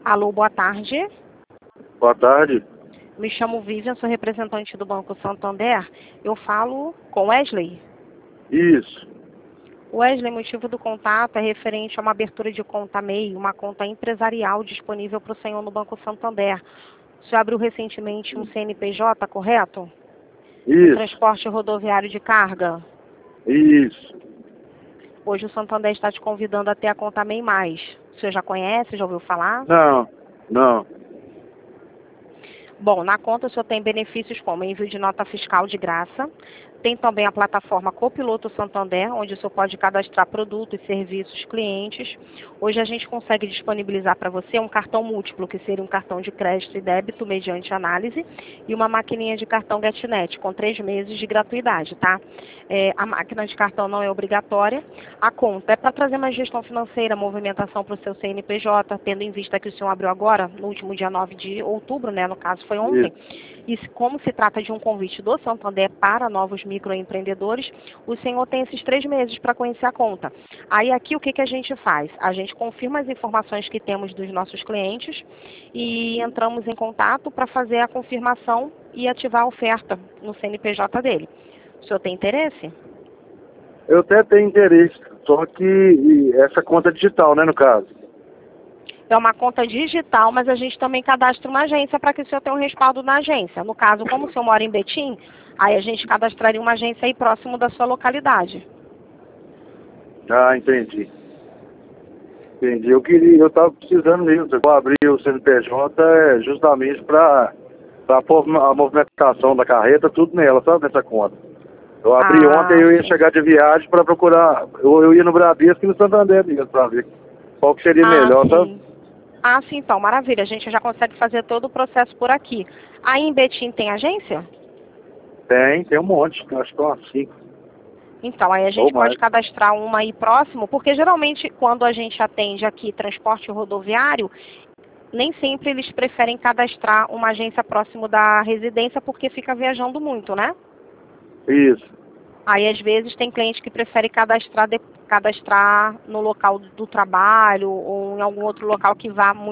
Alô, boa tarde. Boa tarde. Me chamo Vivian, sou representante do Banco Santander. Eu falo com Wesley. Isso. Wesley, motivo do contato é referente a uma abertura de conta MEI, uma conta empresarial disponível para o senhor no Banco Santander. O senhor abriu recentemente um CNPJ, correto? Um Isso. transporte rodoviário de carga. Isso. Hoje o Santander está te convidando a ter a conta MEI+. O senhor já conhece, já ouviu falar? Não. Bom, na conta o senhor tem benefícios como envio de nota fiscal de graça, tem também a plataforma Copiloto Santander, onde o senhor pode cadastrar produtos, serviços, clientes. Hoje a gente consegue disponibilizar para você um cartão múltiplo, que seria um cartão de crédito e débito mediante análise, e uma maquininha de cartão GetNet, com 3 meses de gratuidade, tá? A máquina de cartão não é obrigatória. A conta é para trazer mais gestão financeira, movimentação para o seu CNPJ, tendo em vista que o senhor abriu agora, no último dia 9 de outubro, né? No caso foi ontem. E como se trata de um convite do Santander para novos microempreendedores, o senhor tem esses 3 meses para conhecer a conta. Aí aqui o que a gente faz? A gente confirma as informações que temos dos nossos clientes e entramos em contato para fazer a confirmação e ativar a oferta no CNPJ dele. O senhor tem interesse? Eu até tenho interesse, só que essa conta é digital, né, no caso? É uma conta digital, mas a gente também cadastra uma agência para que o senhor tenha um respaldo na agência. No caso, como o senhor mora em Betim, aí a gente cadastraria uma agência aí próximo da sua localidade. Ah, entendi. Eu estava precisando mesmo. Eu vou abrir o CNPJ justamente para a movimentação da carreta, tudo nela, sabe, nessa conta. Eu abri ontem, eu ia chegar de viagem para procurar, eu ia no Bradesco e no Santander mesmo, para ver qual que seria melhor, sabe? Sim, então, maravilha. A gente já consegue fazer todo o processo por aqui. Aí em Betim tem agência? Tem um monte, acho que umas 5. Então, aí a gente pode cadastrar uma aí próximo, porque geralmente quando a gente atende aqui transporte rodoviário, nem sempre eles preferem cadastrar uma agência próximo da residência porque fica viajando muito, né? Isso. Aí, às vezes, tem cliente que prefere cadastrar no local do trabalho ou em algum outro local que vá muito